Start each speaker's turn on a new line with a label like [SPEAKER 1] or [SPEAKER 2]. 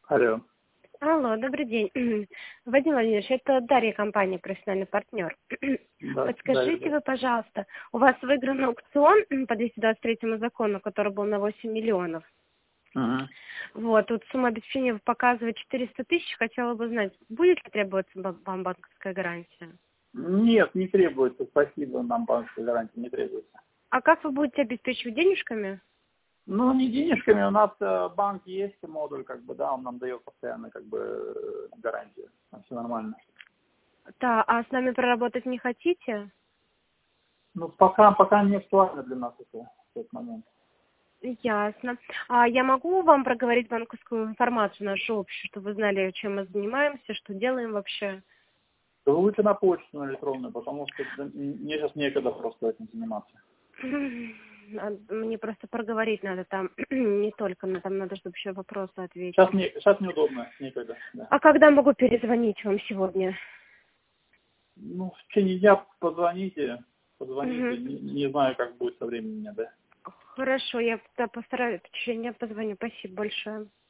[SPEAKER 1] Алло.
[SPEAKER 2] Алло, добрый день. Вадим Владимирович, это Дарья, компания «Профессиональный партнер».
[SPEAKER 1] Да,
[SPEAKER 2] Подскажите вы, пожалуйста, у вас выигран аукцион по 223 закону, который был на 8 миллионов.
[SPEAKER 1] Ага.
[SPEAKER 2] Вот, тут сумма обеспечения показывает 400 тысяч. Хотела бы знать, будет ли требоваться вам банковская гарантия?
[SPEAKER 1] Нет, не требуется. Спасибо, нам банковской гарантии не требуется.
[SPEAKER 2] А как вы будете обеспечивать денежками?
[SPEAKER 1] Ну, не денежками. У нас банк есть, модуль, как бы, да, он нам дает постоянно, как бы, гарантию. Все нормально.
[SPEAKER 2] Да, а с нами проработать не хотите?
[SPEAKER 1] Ну, пока не актуально для нас это, этот момент.
[SPEAKER 2] Ясно. А я могу вам проговорить банковскую информацию нашу общую, чтобы вы знали, чем мы занимаемся, что делаем вообще?
[SPEAKER 1] Да вы лучше на почту, на электронную, потому что мне сейчас некогда просто этим заниматься.
[SPEAKER 2] Мне просто проговорить надо там, не только, но там надо, чтобы еще вопросы ответить.
[SPEAKER 1] Сейчас неудобно, некогда, да.
[SPEAKER 2] А когда могу перезвонить вам сегодня?
[SPEAKER 1] Ну, в течение дня позвоните,
[SPEAKER 2] Мгм.
[SPEAKER 1] не знаю, как будет со временем у меня, да.
[SPEAKER 2] Хорошо, я постараюсь в течение дня позвоню. Спасибо большое.